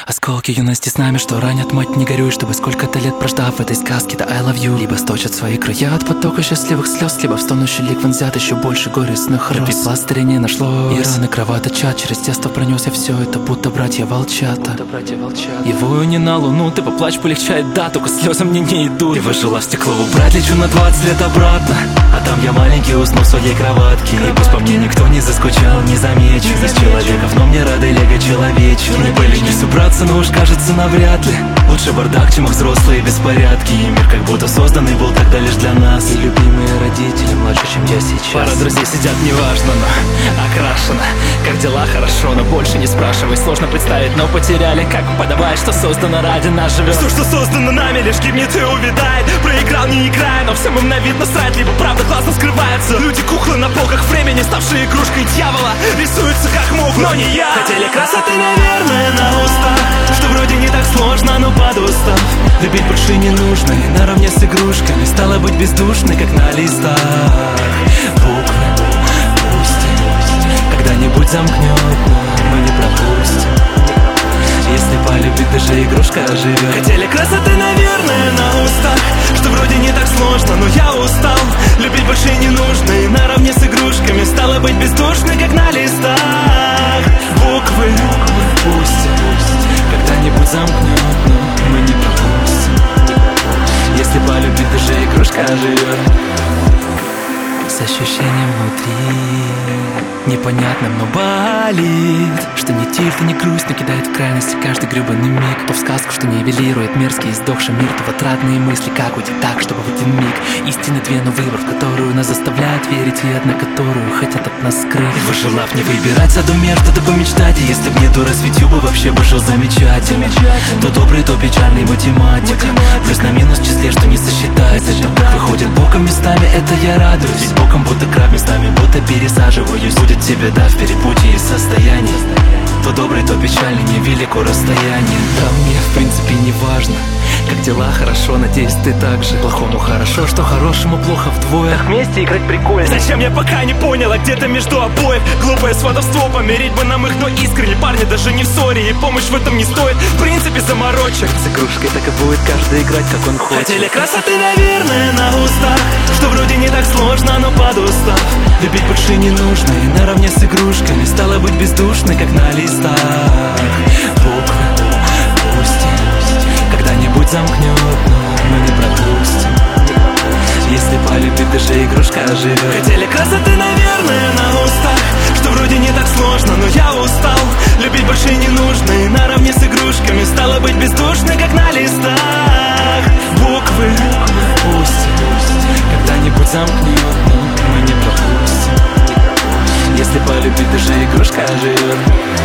Осколки юности с нами, что ранят, мать, не горюй, чтобы сколько-то лет прождав в этой сказке, да I love you. Либо сточат свои края от потока счастливых слез, либо в стонущий лик вонзят еще больше горестных роз. Любить пластыря не нашлось, и раны кровоточат. Через детство пронес я все это, будто братья волчата. Его не на луну, ты поплачь, полегчает, да, только слезы мне не идут. Ты выжила в стекло убрать, лечу на 20 лет обратно, а там я маленький усну в своей кроватке. И пусть по мне никто не заскучал, не замечен из человеков, но мне рады лего человечек. Не были не собраться, но уж кажется навряд ли. Лучше бардак, чем их взрослые беспорядки. И мир как будто созданный был тогда лишь для нас. И любимые родители младше, чем я сейчас. Пара друзей сидят, неважно, но окрашено. Как дела, хорошо, но больше не спрашивай. Сложно представить, но потеряли, как подобает, что создано ради нас живет. Все, что создано нами, лишь гибнет и увядает. Проиграл, не играя, но всем им на вид насрать. Либо правда классно скрывается. Люди куклы на полках времени, ставшие игрушкой дьявола, рисуются как могут, но не я. Хотели красоты, наверное, на устах, что вроде не так сложно, но подустав. Любить больше не нужно, и наравне с игрушками стала быть бездушной, как на листах. Буквы пусть когда-нибудь замкнет, но мы не пропустим. Если полюбит, даже игрушка оживет. Хотели красоты, наверное, на устах, что вроде не так сложно, но я устал. Любить больше не нужно, и наравне с игрушками стала быть бездушной, как на листах. Буквы пусть когда-нибудь замкнет, но мы не пропустим. Если полюбит, даже игрушка оживет. С ощущением внутри непонятным, но болит, что не тильт и не грусть, но кидает в крайности каждый гребаный миг. То в сказку, что нивелирует мерзкий издохший мир, то в отрадные мысли, как уйти так, чтобы в один миг. Истины две, но выбор, в которую нас заставляют верить, и одна, которую хотят от нас скрыть. Пожелав не выбирать саду между, да помечтать. И если б не дура с Ютуба, вообще бы жил замечательно. То добрый, то печальный математика, плюс на минус в числе, что не сосчитается. Это выходит боком местами, это я радуюсь. Боком будто краб, местами будто пересаживаюсь. Будет тебе, да, в перепутье и состоянии. То добрый, то печальный, невелико расстояние. Да мне в принципе не важно, как дела, хорошо, надеюсь, ты так же. Плохому хорошо, что хорошему плохо вдвое. Так вместе играть прикольно. Зачем, я пока не поняла, где-то между обоев. Глупое сватовство, помирить бы нам их, но искренне. Парни даже не в ссоре, и помощь в этом не стоит, в принципе, заморочек. С игрушкой так и будет каждый играть, как он хочет. Хотели красоты, наверное, на устах, что вроде не так сложно, но подустав. Любить больше не нужно, и наравне с игрушками стала быть бездушной, как на листах. Буквы пусть когда-нибудь замкнет, но мы не пропустим. Если полюбит, даже игрушка оживет. Хотели красоты, наверное, на устах, что вроде не так сложно, но я устал. Любить больше не нужно, и наравне с игрушками стала быть бездушной, как на листах. Буквы пусть когда-нибудь замкнет, но мы не пропустим. Если полюбит, даже игрушка оживет.